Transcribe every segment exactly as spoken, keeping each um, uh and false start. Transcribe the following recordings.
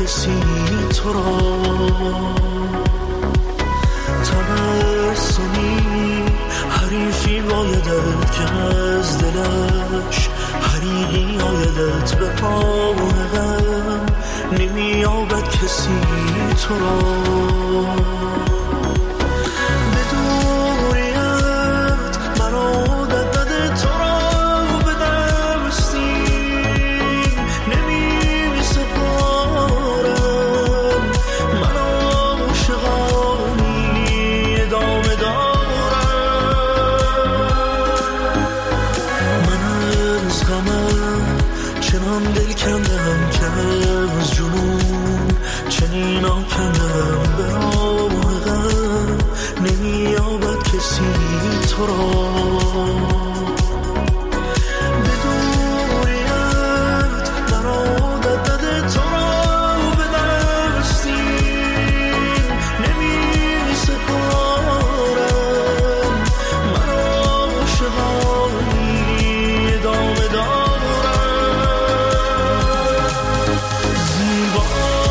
کسی تو را تبسمی حریفی بایدت که از دلش حریقی آیدت به آهغم نمیابد کسی تو را به دوریت مرا دد تو را به دستیم نمی سپارم من عاشقانی ادامه دارم من از غمم چنان دل کندم که از جنون چنین آکندم به آهغم نمیابد کسی تو را به دوریت مرا دد تو را به دستیم نمی سپارم من عاشقانی ادامه دارم زیبا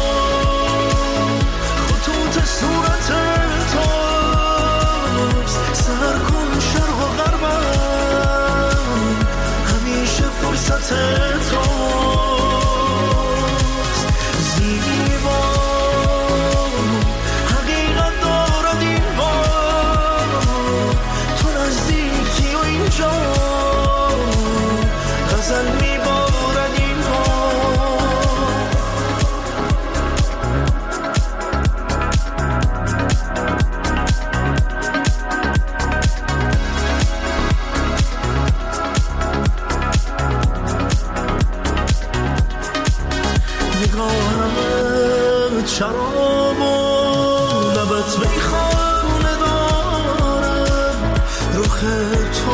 خطوط صورت توست سر کن شرق و غربم همیشه فرصت توست زیبا حقیقت دارد این بار تو نزدیکی و اینجا غزل میبارد این نگاهم شراب و لبت میخانه دارم رخ تو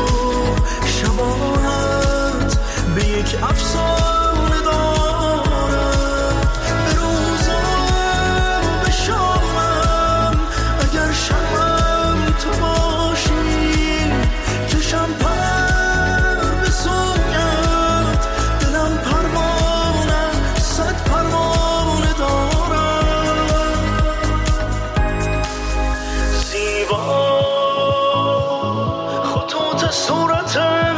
شباهت به یک افسانه دارم به روزم و به شامم اگر شبم تو باشی کشم پر به سویت دلم پروانه صد پروانه دارم زیبا خطوط صورت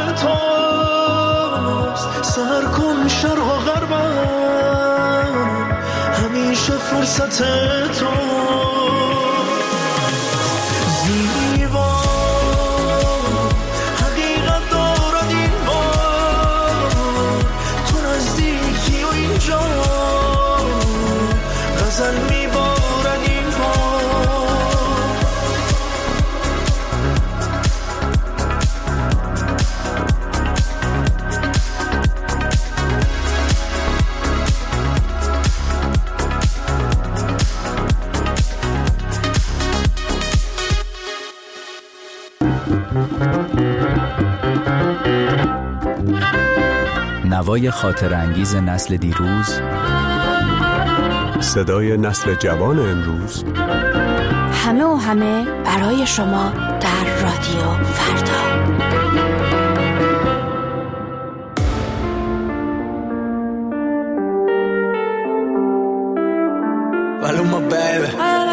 توست سر کن شرق و غربم همیشه فرصت تو زیبا حقیقت دارد این بار تو نزدیکی و اینجا غزل میبارد این بار نوای خاطر انگیز نسل دیروز، صدای نسل جوان امروز، همه و همه برای شما در رادیو فردا. Maluma, baby.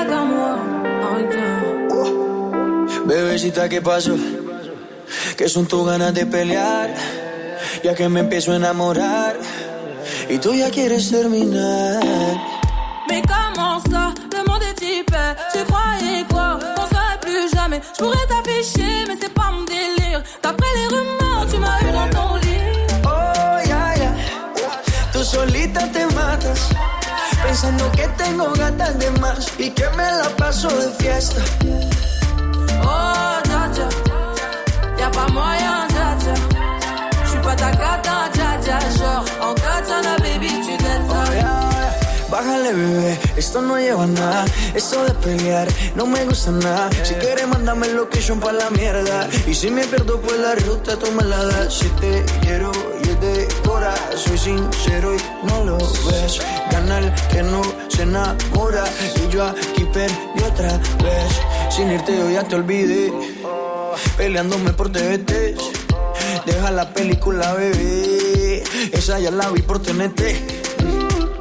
Bebecita, ¿qué pasó? Que son tus ganas de pelear, ya que me empiezo a enamorar y tú ya quieres terminar. Mais comment ça, le monde est hyper. Tu croyais quoi, qu'on serait plus jamais. Je pourrais t'afficher, mais c'est pas mon délire. D'après les rumeurs, tu m'as eu dans ton lit. Oh, yeah, yeah. Tú solita te matas, pensando que tengo gatas de más y que me la paso de fiesta. Oh, dja dja, y'a pas moyen, dja dja. J'suis pas ta gata, dja dja. Genre, en katana, baby, tu gâtes ça. Bájale, bebé, esto no lleva nada. Esto de pelear no me gusta nada. Si quieres, mándame location pa' la mierda. Y si me pierdo, pues la ruta tú me la das. Si te quiero y es de cora, soy sincero y no lo ves. Gana el que no se enamora. Y yo aquí perdí otra vez. Sin irte yo ya te olvidé, peleándome por T V T. Deja la película, bebé, esa ya la vi por T N T.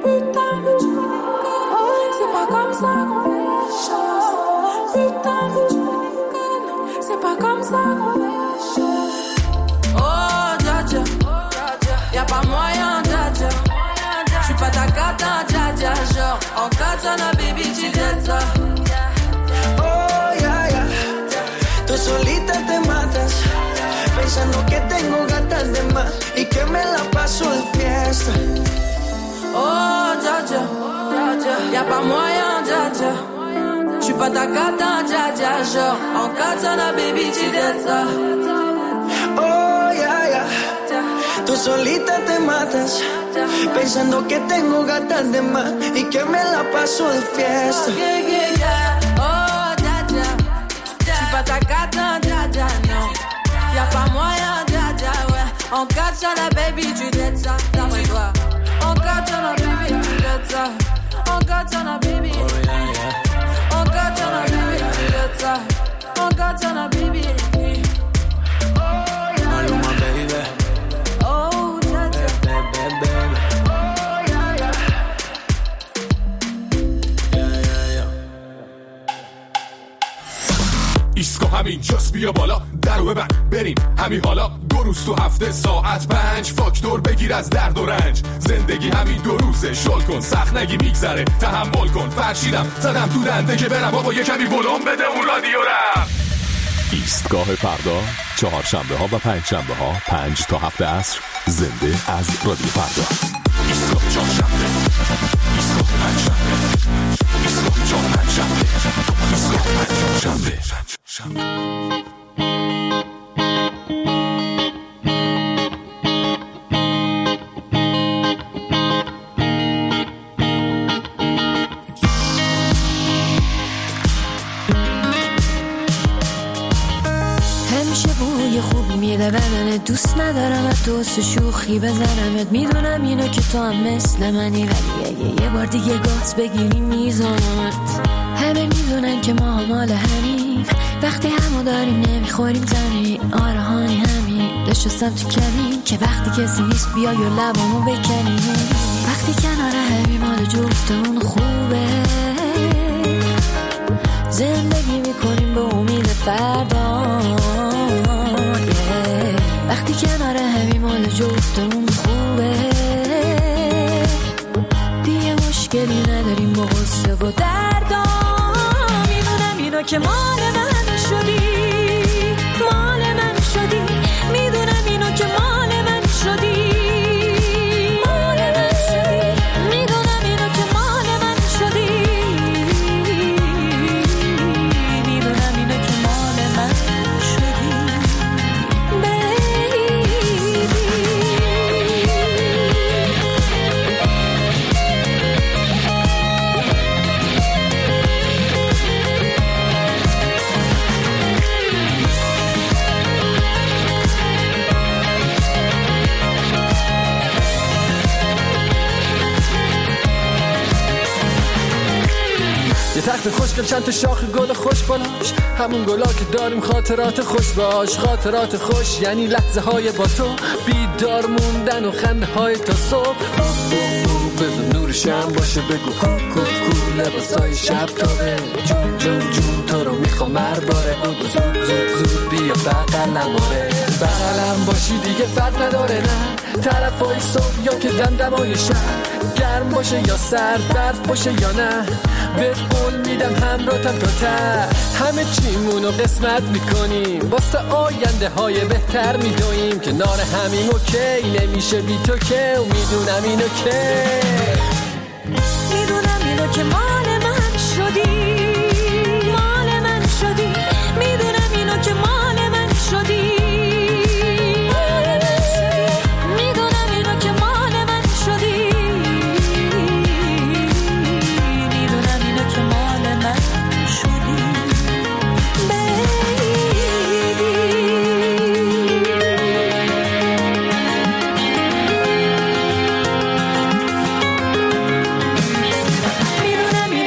Putain, mais tu déconnes. C'est pas comme ça qu'on fait les choses. Putain, mais tu déconnes. C'est pas comme ça qu'on fait les choses. Oh, dja dja, y'a pas moyen, dja dja. J'suis pas ta cata, dja dja. Genre, en katana, baby, tu dettes ça. Oh, yeah, yeah. Tú solita te matas, pensando que tengo gatas de más y que me la paso de fiesta. Oh, dja dja, y'a pas moyen, dja dja. J'suis pas ta cata, dja dja. Genre, en katana, baby, tu dettes ça. Oh, yeah, yeah. Tú solita te matas, pensando que tengo gatas de más y que me la paso de fiesta. Yeah, yeah, yeah. Oh, dja dja, j'suis pas ta cata, dja dja, non. Y'a pas moyen, dja dja, ouais. En katana, baby, tu dettes ça. D'après toi. En katana, baby, tu dettes ça. En katana, baby. En katana, baby, tu dettes ça. En katana, baby. Maluma, baby. Oh, dja dja. Baby, baby. ایسکو همین جاست بیا بالا درو ببن بریم همین حالا دو روز تو هفته ساعت پنج فاکتور بگیر از درد و رنج زندگی همین دو روزه شل کن سخت نگی میگذره تحمل کن فرشیدم زدم تو دنده که برم بابا یه کمی ولوم بده اون رادیو رم. ایستگاه فردا چهارشنبه ها و پنج شنبه ها پنج تا هفت عصر زنده از رادیو فردا. ایستگاه چهارشنبه ایستگاه پنج شنبه ایستگاه چهار پنج شنبه ایستگاه پنج شنبه همیشه بوی خوب میده بدنت دوست ندارم از دوست شوخی بزنمت میدونم اینو که تو هم مثل منی ولی اگه یه بار دیگه گاز بگیری میزانمت همه میدونن که ما مال همین وقتی همو داریم نمیخوریم زمین آرهانی همین نشستم تو کمین که وقتی کسی نیست بیای و لبامو بکنیم وقتی کنار همین مال جفتمون خوبه زندگی میکنیم به امید فردا وقتی کنار همین مال جفتمون خوبه دیگه مشکلی نداریم با غصه و دردا میدونم اینو که مال من شدی مال من شدی میدونم اینو که مال من شدی مال من شدی میدونم اینو که مال من شدی میدونم اینو که مال من شدی یه تخت خوشگل چند تا شاخ گل خوش بالاش همون گلا که داریم خاطرات خوش باش خاطرات خوش یعنی لحظه های با تو بیدار موندن و خنده های تا صبح بزن نور شم باشه بگو کو کو کو لباسای شب تابه جون جون جون تو رو میخوام مرباره بگو زود زود زود بیا بغلم آره بغلم باشی دیگه فرق نداره نه طرفای صبح یا که دمدمای شب گرم باشه یا سرد برف باشه یا نه بهت قول میدم همراهتم تا ته همه چیمونو قسمت میکنیم واسه آینده های بهتر میدویم کنار همیم اوکی نمیشه بی تو که و میدونم اینو که میدونم اینو که مال من شدی مال من شدی میدونم اینو که مال من شدی میدونم اینو که مال من شدی میدونم اینو که مال من شدی میدونم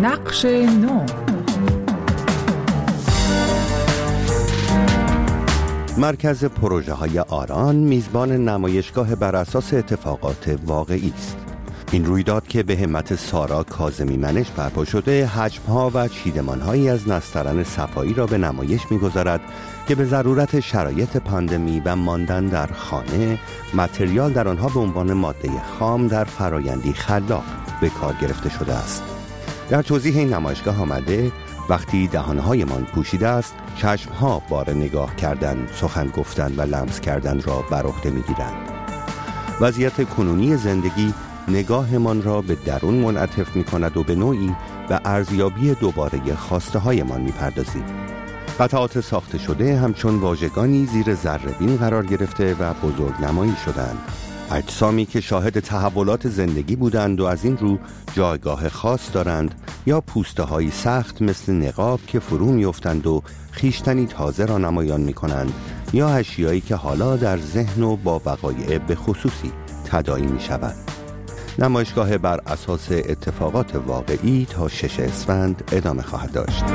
نقش نو. مرکز پروژه های آران میزبان نمایشگاه بر اساس اتفاقات واقعی است. این رویداد که به همت سارا کاظمی منش برپا شده، حجم‌ها و چیدمان‌هایی از نسترن صفایی را به نمایش می‌گذارد که به ضرورت شرایط پاندمی و ماندن در خانه، متریال در آنها به عنوان ماده خام در فرایندی خلاق به کار گرفته شده است. در توضیح این نمایشگاه آمده وقتی دهانهایمان پوشیده است، چشمها بار نگاه کردن، سخن گفتن و لمس کردن را بر عهده می‌گیرند. وضعیت کنونی زندگی نگاهمان را به درون منعطف می‌کند و به نوعی به ارزیابی دوباره خواسته هایمان می‌پردازیم. قطعات ساخته شده همچون واژگانی زیر ذره‌بین قرار گرفته و بزرگ نمایی شدند. اجسامی که شاهد تحولات زندگی بودند و از این رو جایگاه خاص دارند، یا پوسته های سخت مثل نقاب که فرو میافتند و خیشتنی تازه را نمایان می کنند، یا اشیایی که حالا در ذهن و با وقایع به خصوصی تداعی می شود. نمایشگاه بر اساس اتفاقات واقعی تا شش اسفند ادامه خواهد داشت.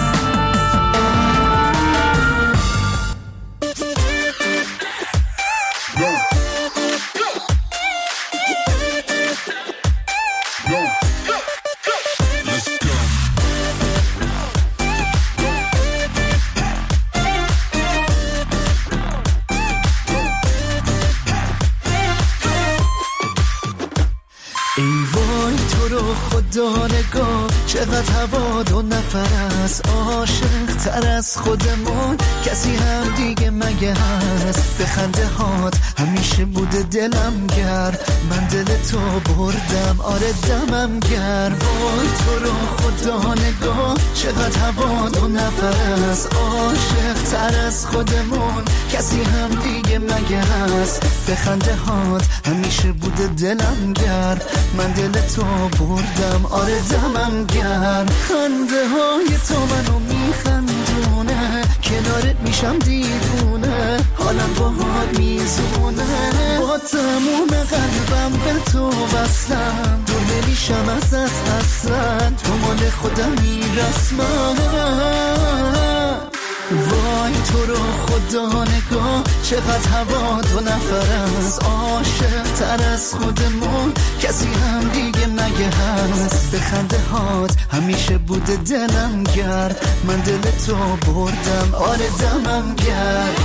نگاه چقدر هوا دو نفر است، عاشق تر از خودمون کسی هم دیگه مگه هست؟ به خنده هات همیشه بوده دلم گرد، من دل تو بردم آره دمم گرد. وای تو رو خدا نگاه چقدر هوا دو نفر است، عاشق تر از خودمون کسی هم دیگه مگه هست؟ به خنده هات همیشه بوده دلم گرد، من دل تو بردم آره دمم گرد. خنده های تو منو میخندونه، کنارت میشم دیوونه، حالم باهات میزونه، با تموم قلبم به تو وصلم، دور نمیشم ازت اصلا، تو مال خودم میرسمم. وای تو رو خدا نگاه چقدر هوا دو نفر است، عاشق تر از خودمون کسی هم دیگه مگه هست؟ به خنده هات همیشه بوده دلم گرد، من دل تو بردم آره دمم گرد.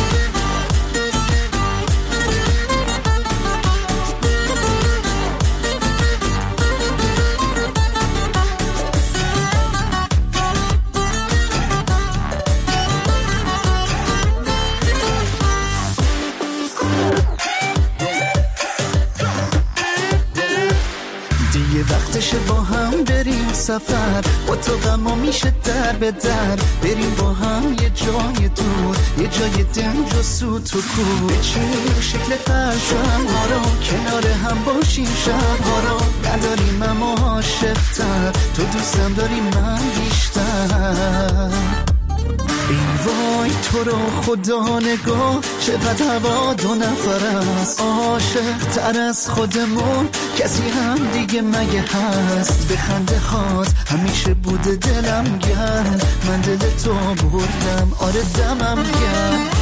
وقتشه با هم بریم سفر، با تو غما میشه در به در، بریم با هم یه جای دور، یه جای دنج و سوت و کور، بچینیم شکل پرچم ها رو، کنار هم باشیم شبها رو، نداریم اما عاشق‌تر، تو دوستم داری من بیشتر. ای وای تو رو خدا نگاه چقدر هوا دو نفر است، عاشق تر از خودمون کسی هم دیگه مگه هست؟ به خنده هات همیشه بوده دلم گرد، من دل تو بردم آره دمم گرد.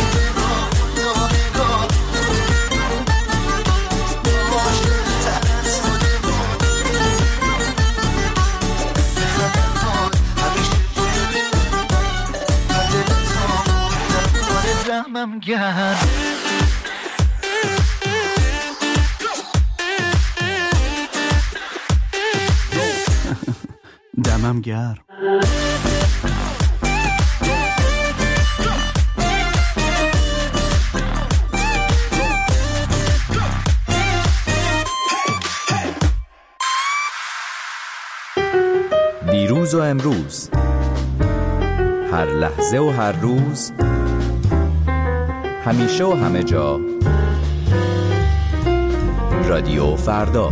دمم گرد. دمم گرد. دیروز و امروز، هر لحظه و هر روز، همیشه و همه جا، رادیو فردا.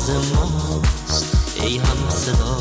پرواز ماست ای هم صدا.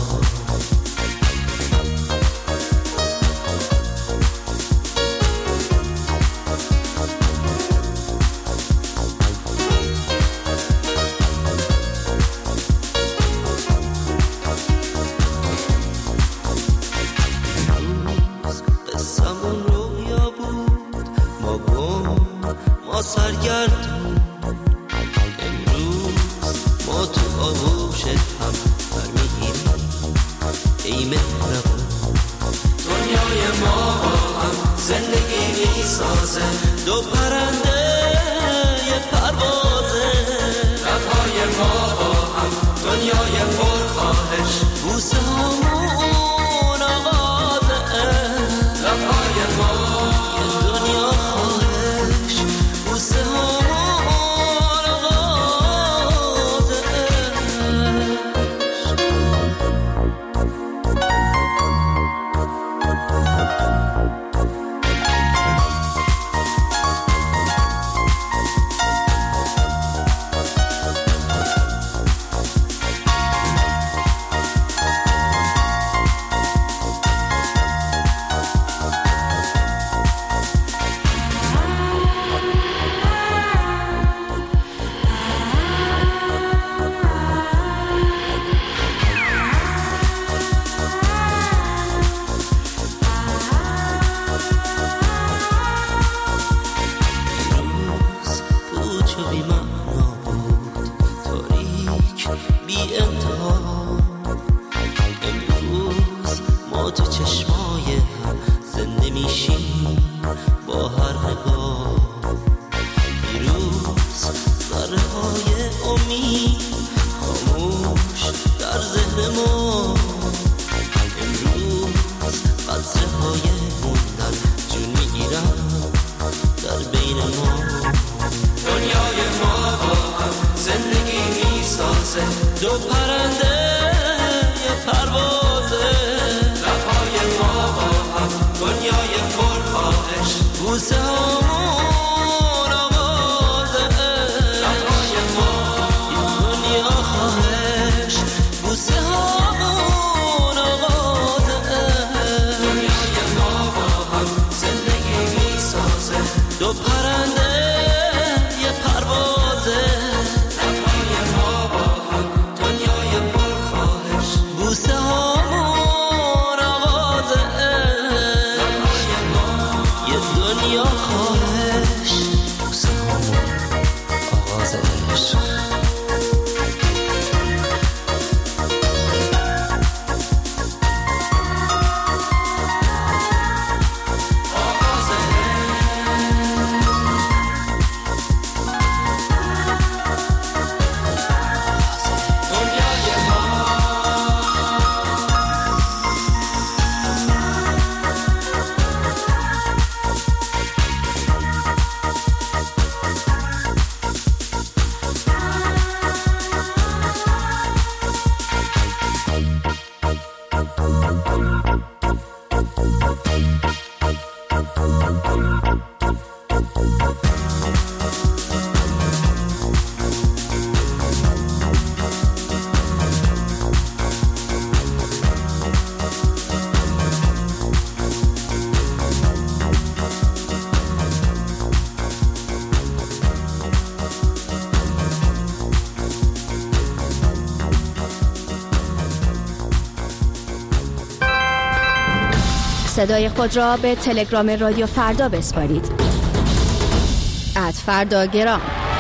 سرگردون امروز ما تو آغوشت هم برمیگیریم ای مهربون. دنیای ما با هم زندگی میسازه، دو پرنده یه پروازه. لبهای ما با هم دنیای پرخواهش، بوسه همون آغازه. لبهای ما یه دنیا خواهش، بوسه همون دو پرنده یه پروازه. لبهای ما با هم دنیای پرخواهش، بوسه همون آغازه. لبهای ما یه دنیا خواهش، بوسه همون آغازه. دنیای ما با هم زندگی میسازه، دو پرنده یه پروازه. بوسه همون آغازه. لبهای ما یه دنیا خواهش، بوسه همون آغازه. صدای خود را به تلگرام رادیو فردا بسپارید. ات فردا گرام.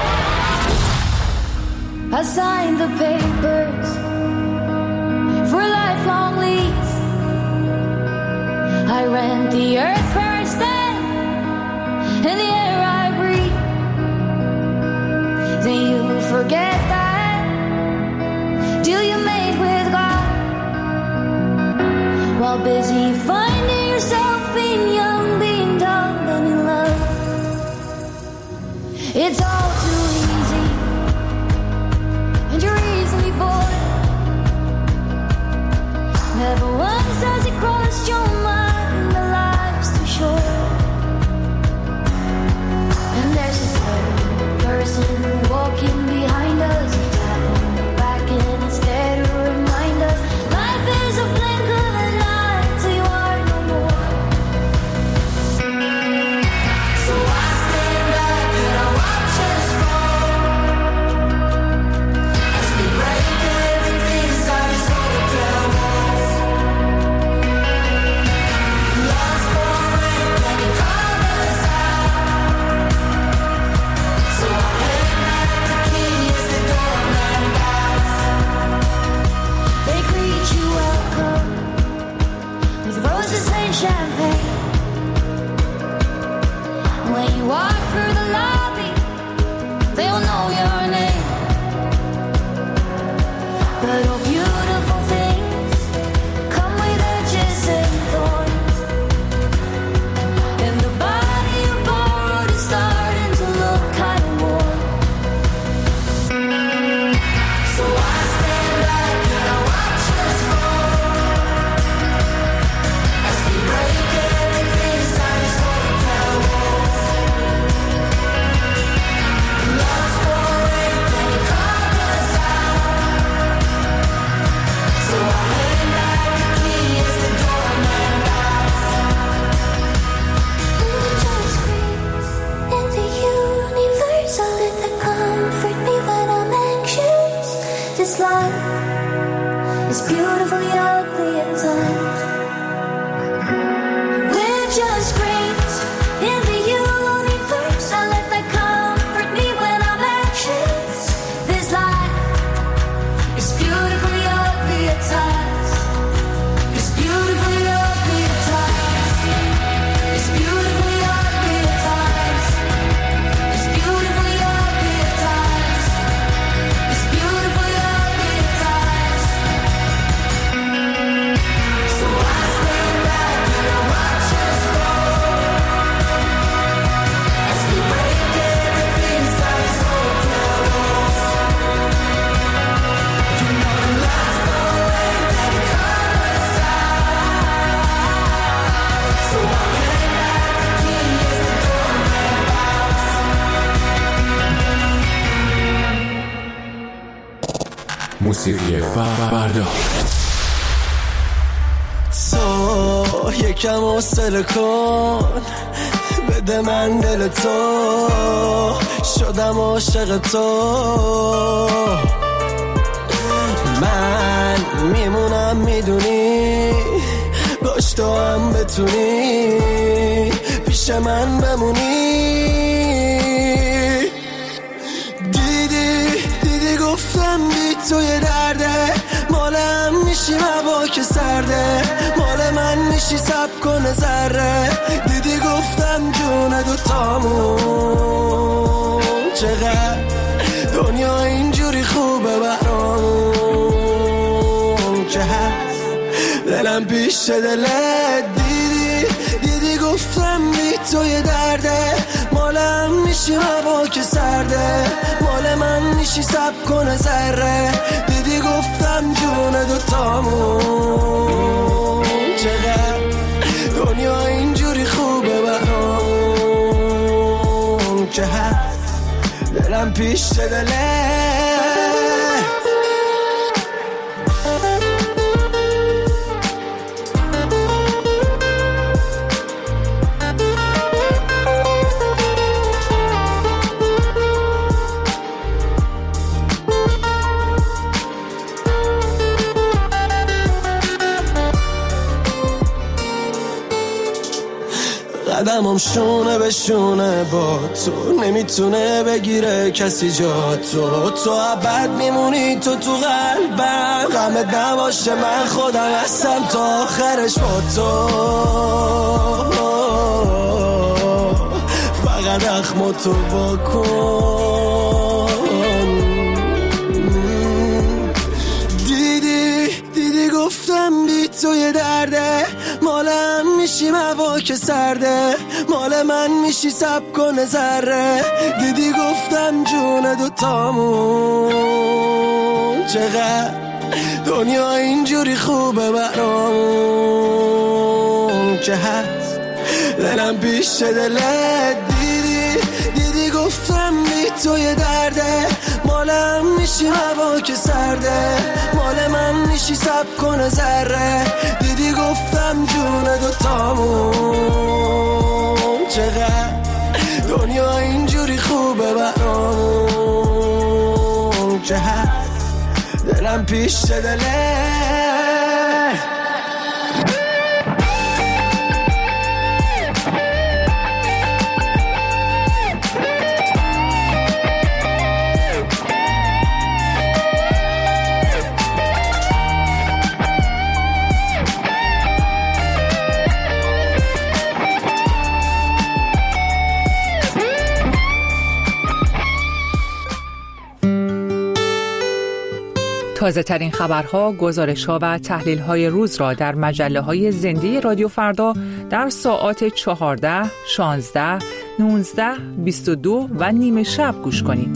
I signed the papers for a lifelong lease. I rent the earth where I stand and the air I breathe. Then you forget that deal you made with God, while busy finding yourself being young, being dumb and in love. It's all too easy and you're easily bored. Never once has it crossed your mind that life's too short. And there's a third person walking behind us, tap on the back and It's beautifully ugly at times. We're just great in the universe. I let that comfort me when I'm anxious. This life is beautifully ugly at times. It's beautifully ugly at times. It's beautifully ugly at times. It's beautifully ugly at times. It's beautifully ugly at times. So I stand back and watch us fall as we break everything inside this hotel walls. You know the lights go away, that cut us out. So I came back to key as the doorman bows. موسیقی فردا. تو یکم حوصله کن، بده من دل تو، شدم عاشق تو. من میمونم میدونی، باش تو هم بتونی پیش من بمونی. دیدی دیدی گفتم بی توی درده، مال هم میشیم هوا که سرده، مال من میشی سب کنه ذره. دیدی گفتم جون دوتامون چقدر دنیا اینجوری خوبه برامون که هست دلم پیش دلت. دیدی دیدی گفتم بی توی درده، مالم میشی هوا که سرده، مال من میشی سب کنه ذره. دیدی گفتم جون دوتامون چقدر دنیا اینجوری خوبه برام که هست دلم پیش دلت. قدمم شونه به شونه با تو، نمیتونه بگیره کسی جا تو. تو ابد میمونی تو تو قلبم، غمت نباشه من خودم هستم تا آخرش با تو. فقط اخمو تو واکن. دیدی دیدی گفتم بی توی درده، مالم میشیم هوا که سرده، مال من میشی سب کنه ذره. دیدی گفتم جون دوتامون چقدر دنیا اینجوری خوبه برامون که هست دلم پیش دلت. دیدی دیدی گفتم بی توی درده، مالم میشی هوا که سرده، مال من میشی سب کنه ذره. دیدی گفتم جون دوتامون چقدر دنیا اینجوری خوبه برامون که هست دلم پیش دلت. تازه ترین خبرها، گزارش‌ها و تحلیل‌های روز را در مجله‌های زنده رادیو فردا در ساعات چهارده، شانزده، نوزده، بیست و دو و نیمه شب گوش کنید.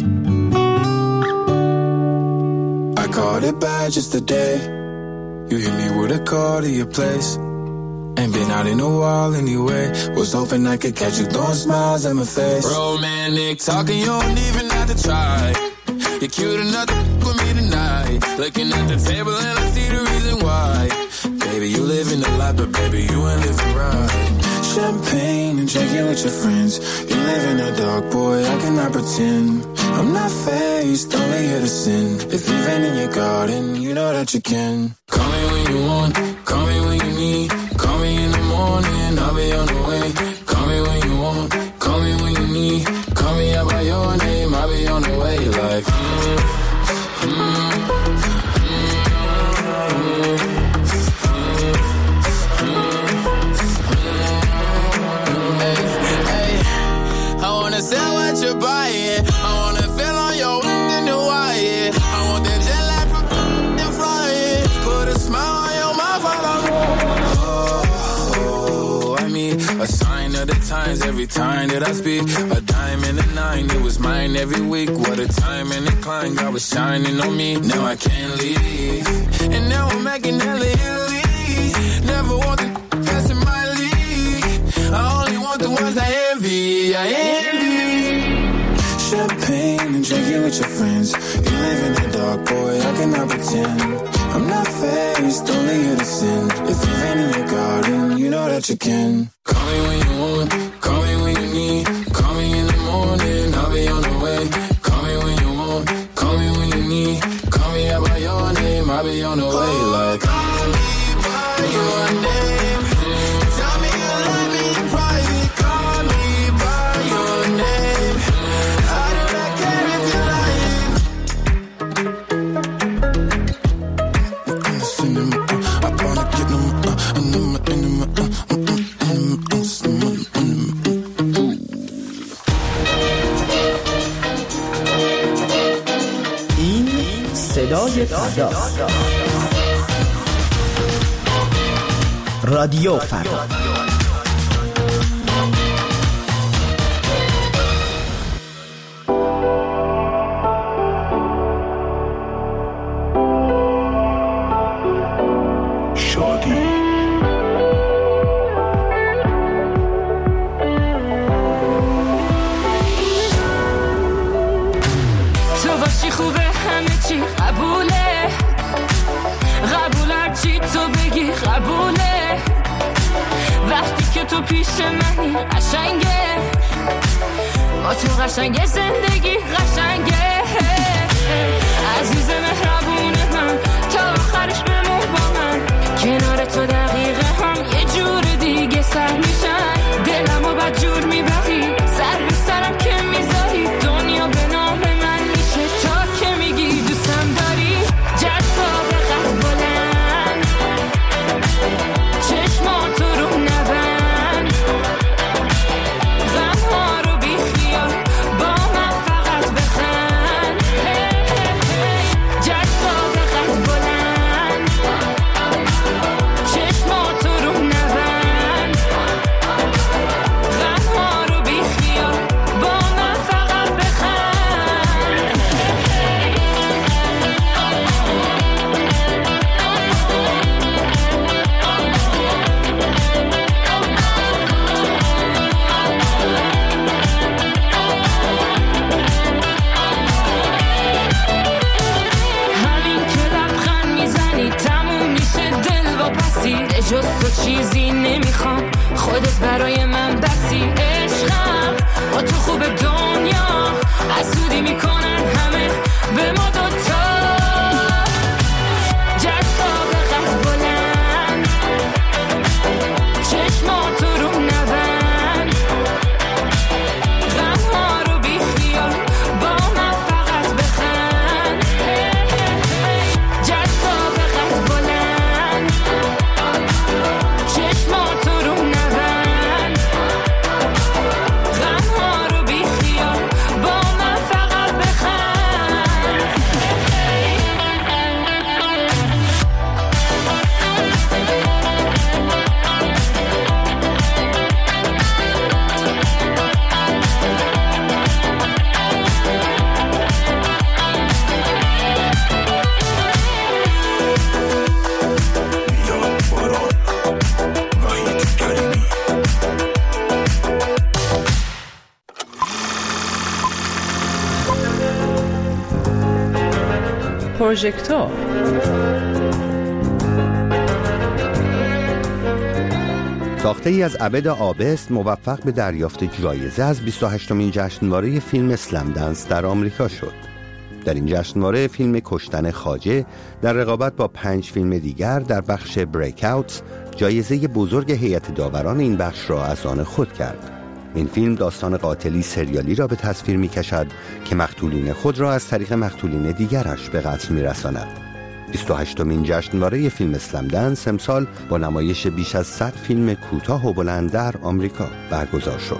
I caught it bad just today. You hit me with a call to your place. Ain't been out in a while anyway. Was hoping I could catch you throwing smiles at my face. Romantic talking, you don't even have to try. You're cute enough to f*** with me tonight. Looking at the table and I see the reason why. Baby, you living the life, but baby, you ain't living right. Champagne and drinking with your friends. You live in the dark, boy, I cannot pretend. I'm not faced, only here to sin. If you've been in your garden, you know that you can. Call me when you want, call me when you need. Call me in the morning, I'll be on the way. Call me when you want, call me when you need. Call me out by your name, I'll be on the way. Like, mm, mm, sell what you're buying. I wanna feel on your in the wire. I want that jet lag from and flying. Put a smile on your mouth while I'm oh, I mean a sign of the times every time that I speak. A dime and a nine, it was mine every week. What a time and a climb, God was shining on me. Now I can't leave, and now I'm making hella Italy. Never want the best in my league. I only want the ones I envy. I envy. Champagne and drinking with your friends. You live in the dark, boy, I cannot pretend. I'm not faced, only here to sin. If you've been in your garden, you know that you can. Call me when you want, call me when you need. Call me in the morning, I'll be on the way. Call me when you want, call me when you need. Call me out by your name, I'll be on the way. Like, call me by your name. Tell me you love me in private. Call me by your name. I do not care if you're lying. In the cinema, I wanna get them uh, in the in the این صدای فردا، رادیو فردا. تو پیش منی قشنگه، با تو قشنگه زندگی قشنگه. عزیز مهربون من تا آخرش بمون با من، کنار تو دقیقه هم یه جور دیگه سر میشن. دلمو بد جور میبری، سر به سرم که میذاری، دنیا به نام من میشه تا که میگی دوستم داری. جذاب قد بلند، چشماتو رو نبند، غمها رو بی خیال با من فقط بخند. جذاب قد بلند، چشماتو رو نبند، غمها رو بی خیال با من فقط بخند. همین که لبخند میزنی تموم میشه دل و پسی، جز تو چیزی نمیخوام، خودت برای من بسی. عشقم با تو خوب دنیا حسودی میکنن همه به ما دوتا. جذاب قد بلند، چشماتو رو نبند، غمها رو بی خیال با من فقط بخند. جذاب قد بلند، چشماتو رو نبند، غمها رو بی خیال با من فقط بخند. پروژکتور ساخته ای از عبد آبست موفق به دریافت جایزه از بیست و هشتمین جشنواره فیلم اسلم دنس در آمریکا شد. در این جشنواره فیلم کشتن خواجه در رقابت با پنج فیلم دیگر در بخش بریک اوت جایزه بزرگ هیئت داوران این بخش را از آن خود کرد. این فیلم داستان قاتلی سریالی را به تصویر می کشد که مقتولین خود را از طریق مقتولین دیگرش به قتل می رساند. بیست و هشتمین جشنواره فیلم اسلم دنس امسال با نمایش بیش از صد فیلم کوتاه و بلند در آمریکا برگزار شد.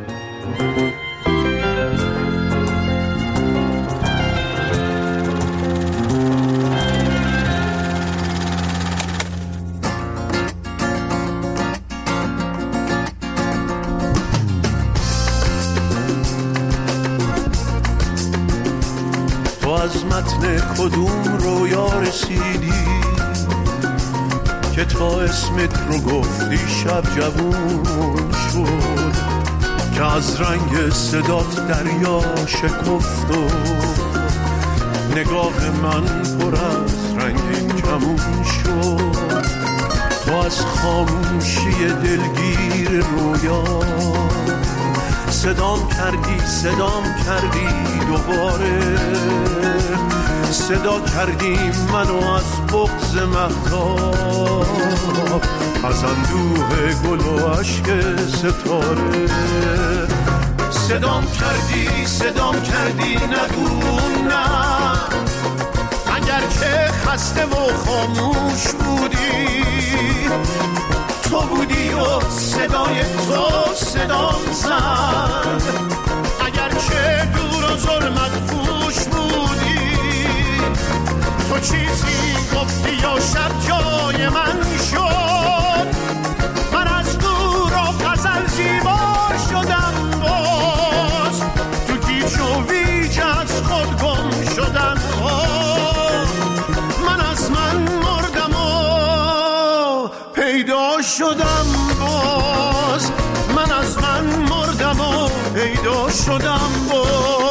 از متن کدوم رویا رسیدی که تا اسمت رو گفتی شب جوون شد، که از رنگ صدات دریا شکفت و نگاه من پر از رنگین کمون شد. تو از خاموشی دلگیر رویا صدام کردی صدام کردی دوباره، صدا کردی منو از بغض مهتاب، از اندوه گل و عشق ستاره. صدام کردی صدام کردی نگو نه، اگر که خسته و خاموش بودی تو بودی و صدای تو صدام زد، اگر که دور و ظلمت پوش بودی تو چیزی گفتی یا شب جای من شد. من از دور و غزل زیبا شدم باز، تو گیج و ویج از خود گم شدم باز. من از من مردم و پیدا شدم باز، من از من مردم و پیدا شدم باز.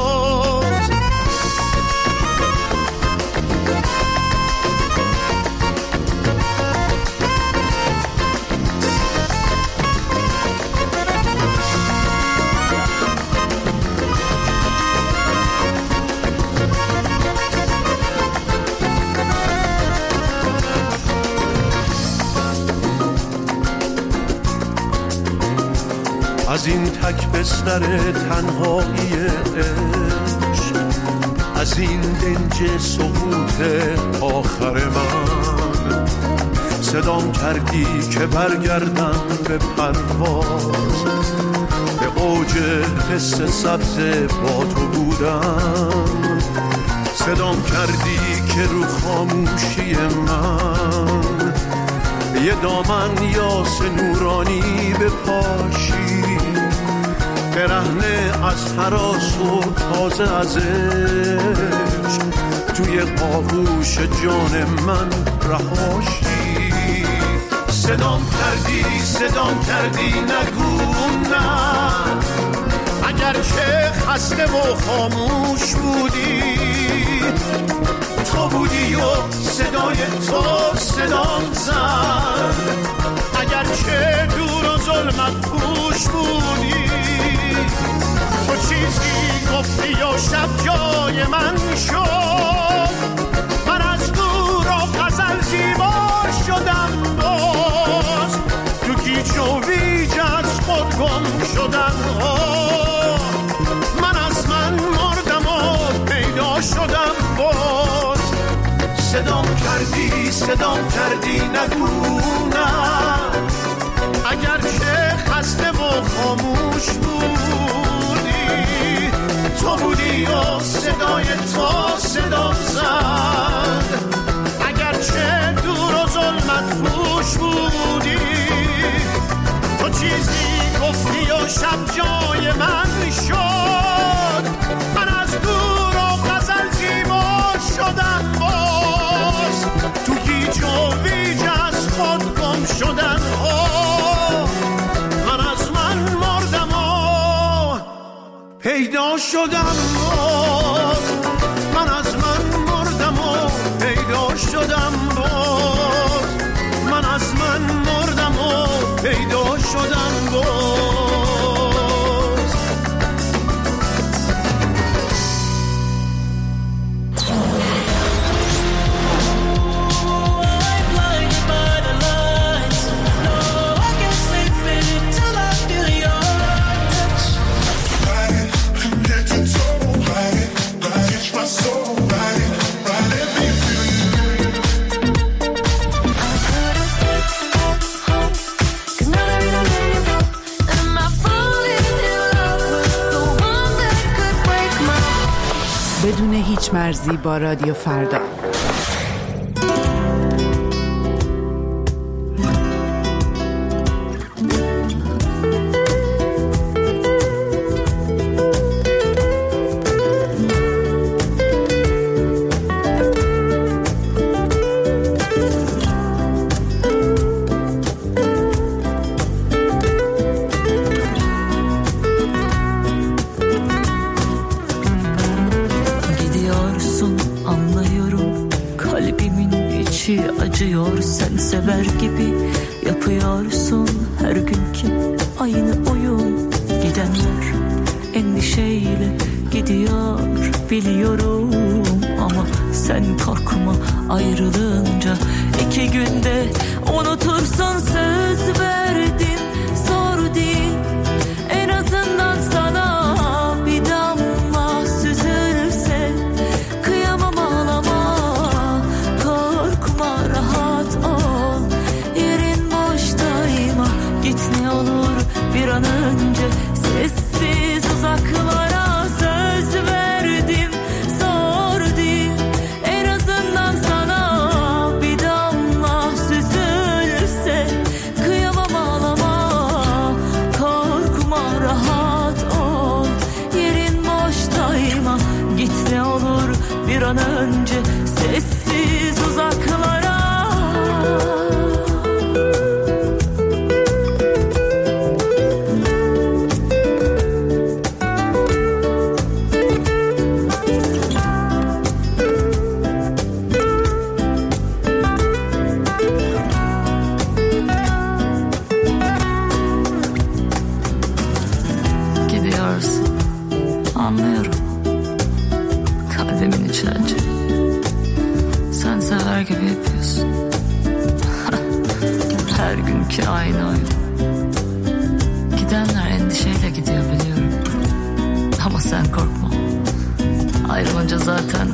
از این تک بستر تنهایی عشق، از این دنج سقوط آخر من، صدام کردی که برگردم به پرواز، به اوج حس سبز با تو بودم. صدام کردی که رو خاموشی من یه دامن یاس نورانی بپاشی، برهنه از هراس و تازه از عشق توی آغوش جان من رهاشی. صدام کردی صدام کردی نگو نه، اگر که خسته و خاموش بودی تو بودی و صدای تو صدام زد، اگر که دور و ظلمت پوش بودی تو چیزی گفتی یا شب جای من شد. من از دور و غزل زیبا شدم باز، تو گیج و ویج از خود گم شدم. من از من مردم و پیدا شدم باز. صدام کردی صدام کردی نگو نه، اگر که خسته و خاموش بودی تو بودی و صدای تو صدام زد، اگر که دور و ظلمت پوش بودی تو چیزی گفتی و شب جای من شد. من از دور و غزل زیبا شدم باز، تو گیج و ویج از خود گم شدم. من از من مردم و پیدا شدم باز، من از من مردم و پیدا شدم باز، من از من مردم و پیدا پیش‌مرزی با رادیو فردا. Acıyor sen sever gibi yapıyorsun her günkü aynı oyun. Gidenler endişeyle gidiyor biliyorum ama sen korkma ayrılınca iki günde unutursun söz verdim zor değil en azından sana bir damla süzülse kıyamam ağlama. Bir an önce sessiz uzaklara söz verdim zor değil en azından sana bir damla süzülse kıyamam ağlama. Korkma rahat ol yerin boştayma git ne olur bir an önce sessiz uzaklara. Anlıyorum kalbimin içince sen sever gibi yapıyorsun. Her günkü aynı oyun. Gidenler endişeyle gidiyor biliyorum ama sen korkma ayrılınca zaten.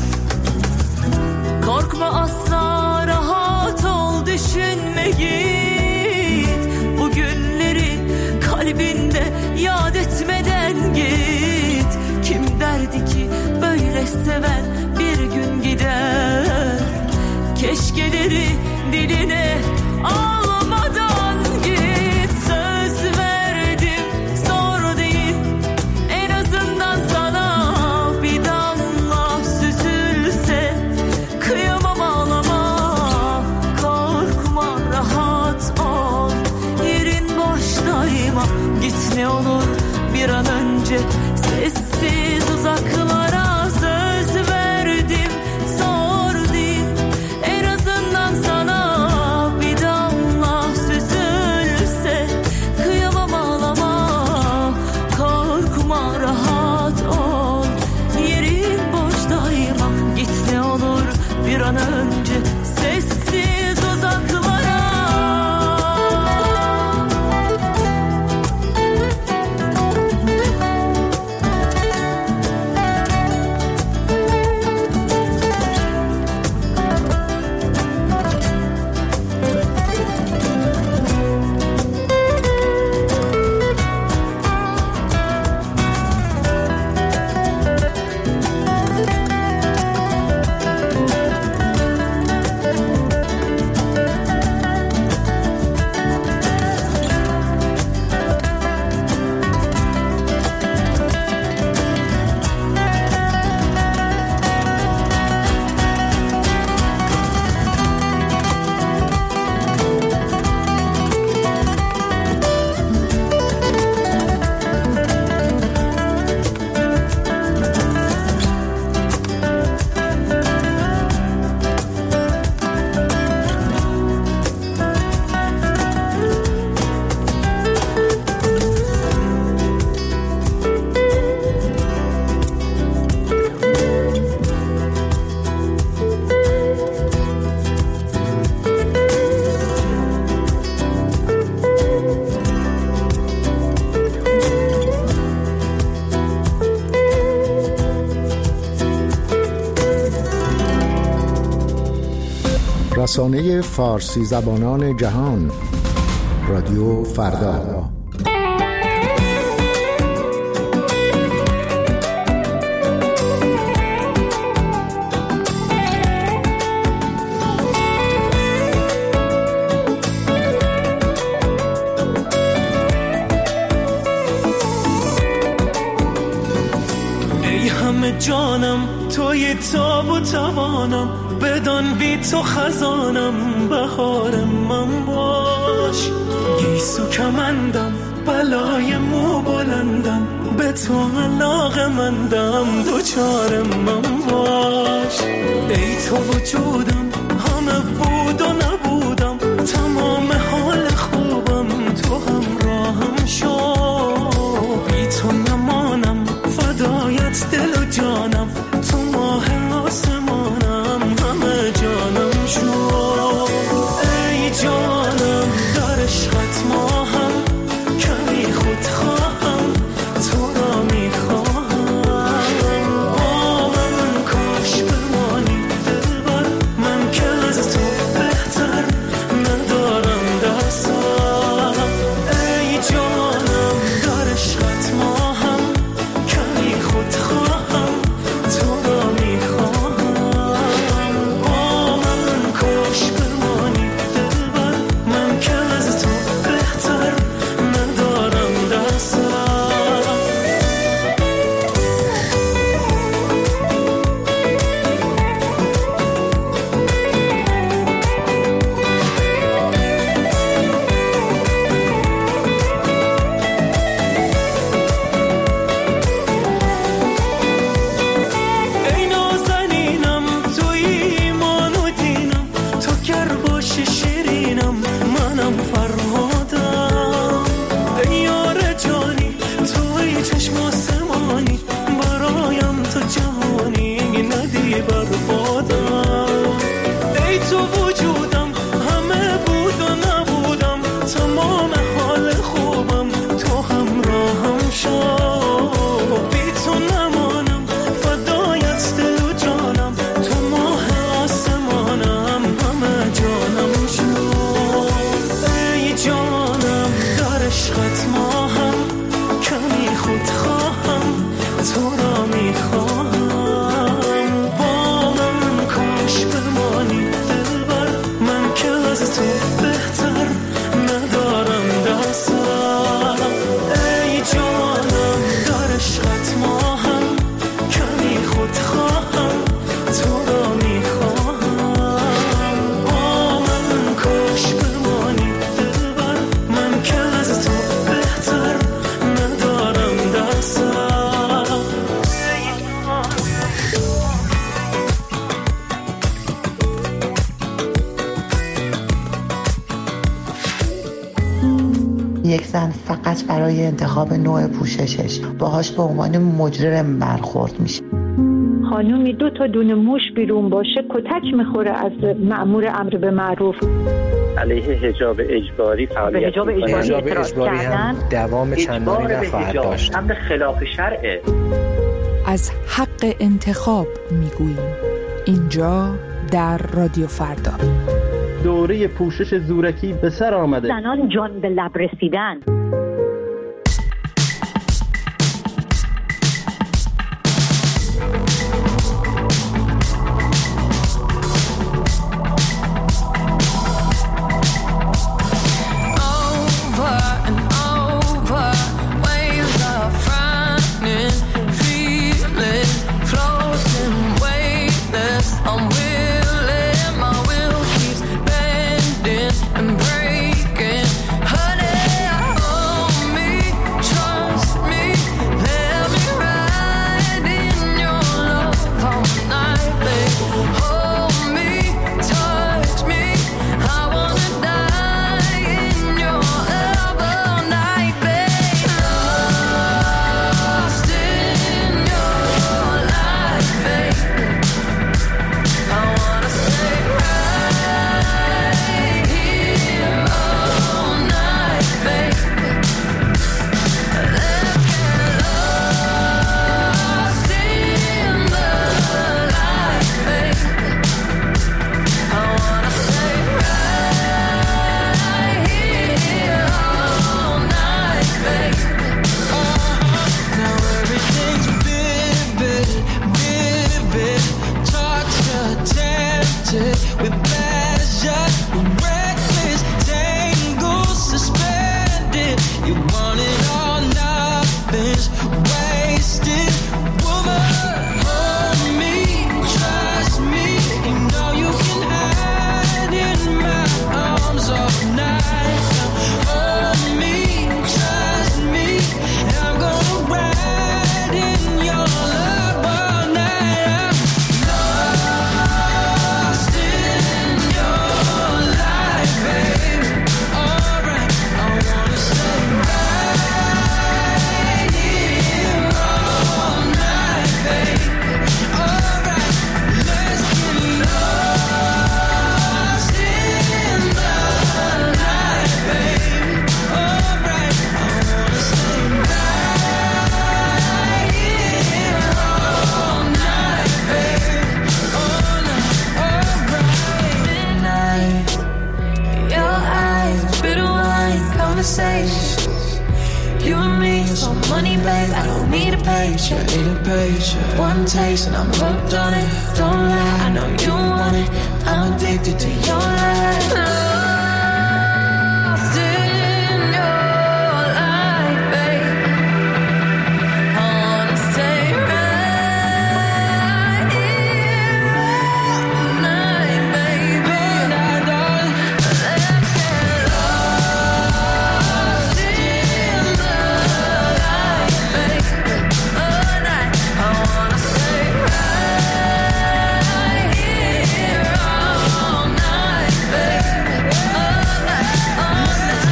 Korkma asla rahat ol düşünme git bu günleri kalbinde yad etmeden git. Kim derdi ki böyle seven bir gün gider. Keşkeleri diline almadan git. Söz verdim zor değil en azından sana bir damla süzülse kıyamam ağlama. Korkma rahat ol yerin boştayma git ne olur bir an önce sessiz uzaklara söz verdim zor değil en azından sana bir damla süzülse kıyamam ağlama. Korkma rahat ol yerin boştayma git ne olur bir an önce sessiz uzaklara. رسانه فارسی زبانان جهان رادیو فردا. جای تاب و توانم، بدان بی تو خزانم، بهار من باش. گیسو کمندم، بلای مو بلندم، به تو علاقه مندم، دوچار من باش. ای تو وجودم، همه بود و نبودم، تمام حال خوبم، تو همراهم شو. بی تو نمانم، فدایت دل و جانم، تو ماه آسمانم، همه جانم شو. ای جانم در عشقت ماهم، کمی خود خواهم، تو را میخواهم. با من کاش بمانی دلبر، من که از تو بهتر ندارم دستم. ای جانم در عشقت ماهم، کمی خود خواهم، تو را میخواهم. با من کاش بمانی دلبر، من که از تو بهتر ندارم دستم. ای نازنینم، تو ایمان و دینم، تو گر باشی شیرینم، منم فرهادم. ای یار جانی، توی چشم آسمانی، برایم تو جهانی، ندی بربادم. ای تو وجودم، همه بود و نبودم، تمام حال خوبم، تو همراهم شو. بی تو نمانم، فدایت دل و جانم، تو ماه آسمانم، همه جانم شو. ای جانم در عشقت ماهم، کمی خود خواهم، تو را میخواهم. با من کاش بمانی دلبر، من که از تو بهتر ندارم دستم. ای جانم در عشقت ماهم، کمی خود خواهم، تو را میخواهم. با من کاش بمانی دلبر، من که از تو بهتر ندارم دستم. یک زن فقط برای انتخاب نوع پوششش باهاش به عنوان مجرم برخورد میشه. خانومی دو تا دونه موش بیرون باشه کتک میخوره از مأمور امر به معروف. علیه حجاب اجباری فعالیت حجاب اجباری, حجاب اجباری هم دوام چندانی نخواهد داشت. امر خلاف شرعه. از حق انتخاب میگوییم اینجا در رادیو فردا. دوره پوشش زورکی به سر آمده. زنان جان به لب رسیدن. wasted. Woman, hold me conversation. You and me, so money, babe. I don't need a paycheck. Need a paycheck. One taste and I'm hooked on it. Don't lie, I know you want it. I'm addicted to your life. Lost in your light, babe. I wanna stay right here all night, baby. Let's get lost in the light, baby. All night, I wanna stay right here all night, baby. All night, all night.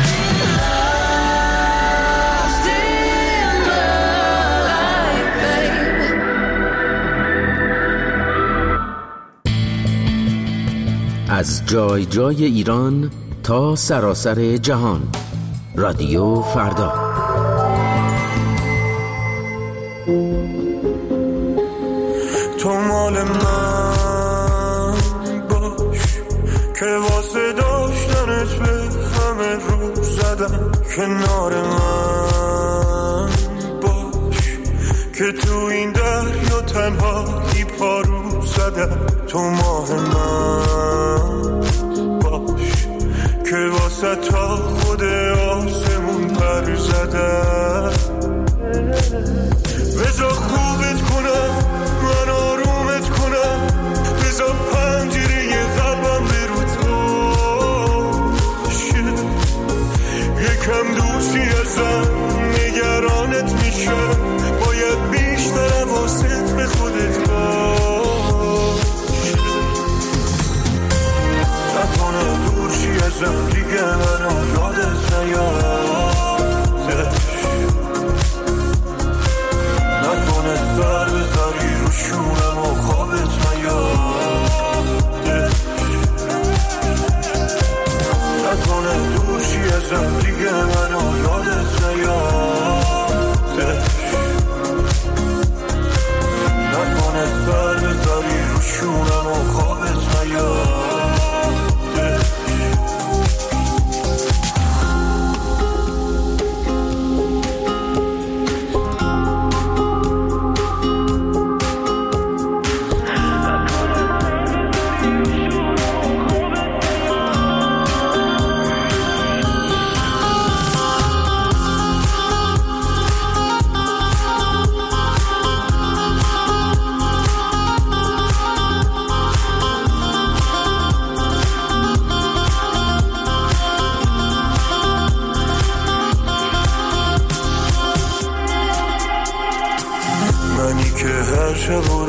Lost in the light, baby. از جای جای ایران تا سراسر جهان، رادیو فردا. تو مال من باش که واسه داشتنت به همه رو زدم. کنار من باش که تو این دریا تنهایی پارو زدم. تو ماه من باش که واسه تا خود آسمون پر زدم. بذار خوبت کنم، من آرومت کنم. بذار پنجره قلبم برو باشه. یکم دوستی ازم نگرانت میشم. باید بیشتر حواست به خودت باشه. نکنه دورشی ازم دیگه منو یادت نیادش. نکنه سر بذاری رو شونم و خوابت نیادش. نکنه دورشی ازم دیگه منو یادت نیادش. نکنه سر بذاری رو شونم و خوابت نیادش. شب و